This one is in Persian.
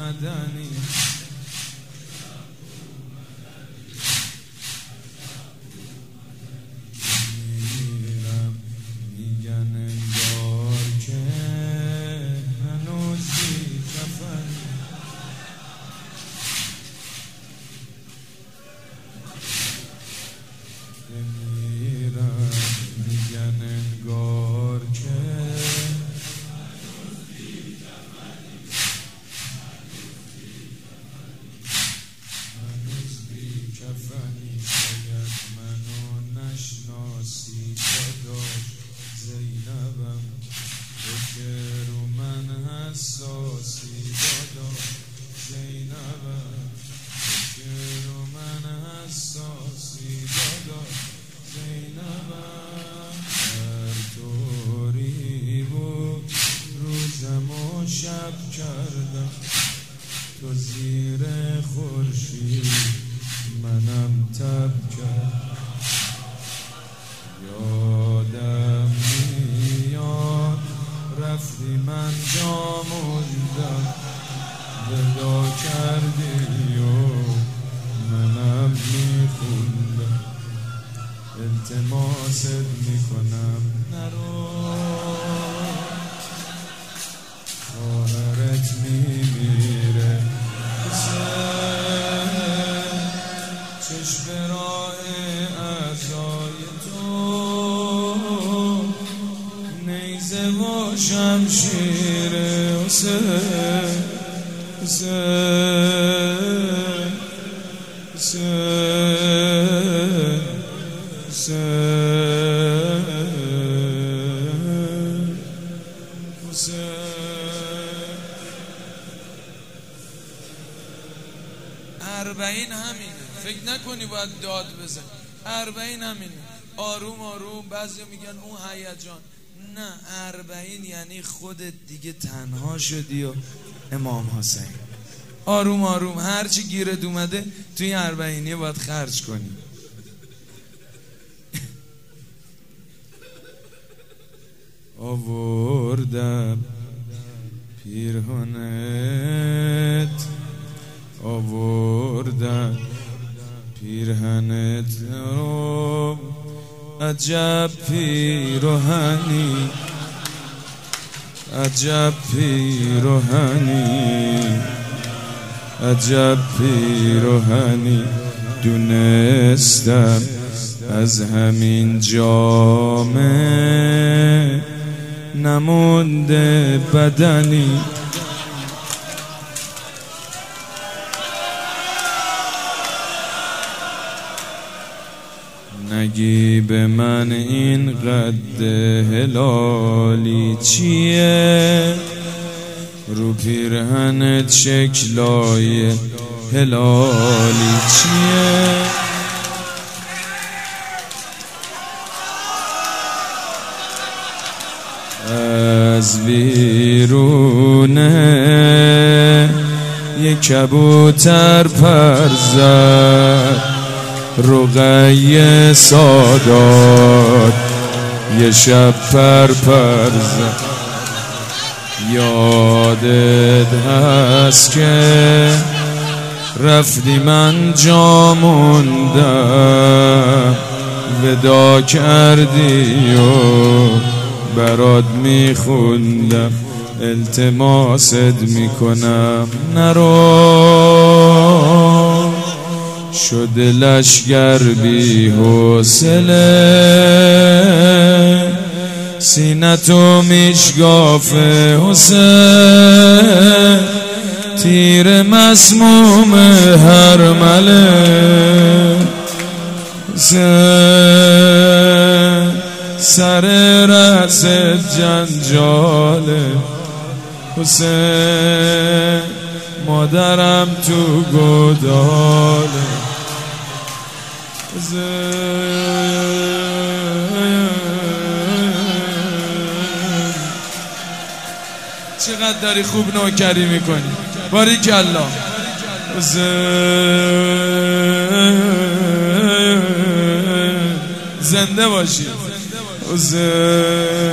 مدنی میرم میگن انگار که هنوز بی کفنی میرم میگن انگار که هنوز بی کفنی شاید منو نشناسی داداش زینبم تو که رو من حساسی داداش زینبم تو که رو من حساسی داداش زینبم هر طوری بود روزم و شب کردم تو زیر خورشید منم تب کرد یادم میاد رفتی من جا موندم ودا کردی و منم میخوندم التماست میکنم نرو خواهرت میمیره چشم راه اعضای تو نیزه و شمشیر حسین حسین حسین حسین اربعین همینه فکر نکنی باید داد بزن اربعین همینه آروم آروم بعضی میگن اون هیجان نه اربعین یعنی خودت دیگه تنها شدی و امام حسین آروم آروم هرچی گیرت اومده توی اربعینیه باید خرج کنی آوردم پیرهنت آوردم پیرهنت رو عجب پیرهنی عجب پیرهنی عجب پیرهنی دونستم از همین جامه نمونده بدنی نگی به من این قد هلالی چیه رو پیرهنت شکلای هلالی چیه از بیرونه یک کبوتر پر زد رقیه سادات یه شب پر زد یادت هست که رفتی من جا موندم ودا کردی و برات میخوندم التماست میکنم نرو شده لشگر بی حوصله سینتو میشگاف حسین تیر مسموم هرمله سر رأس جنجاله حسین مادرم تو گوداله چقدر داری خوب نوکری میکنی باریکالله زنده باشی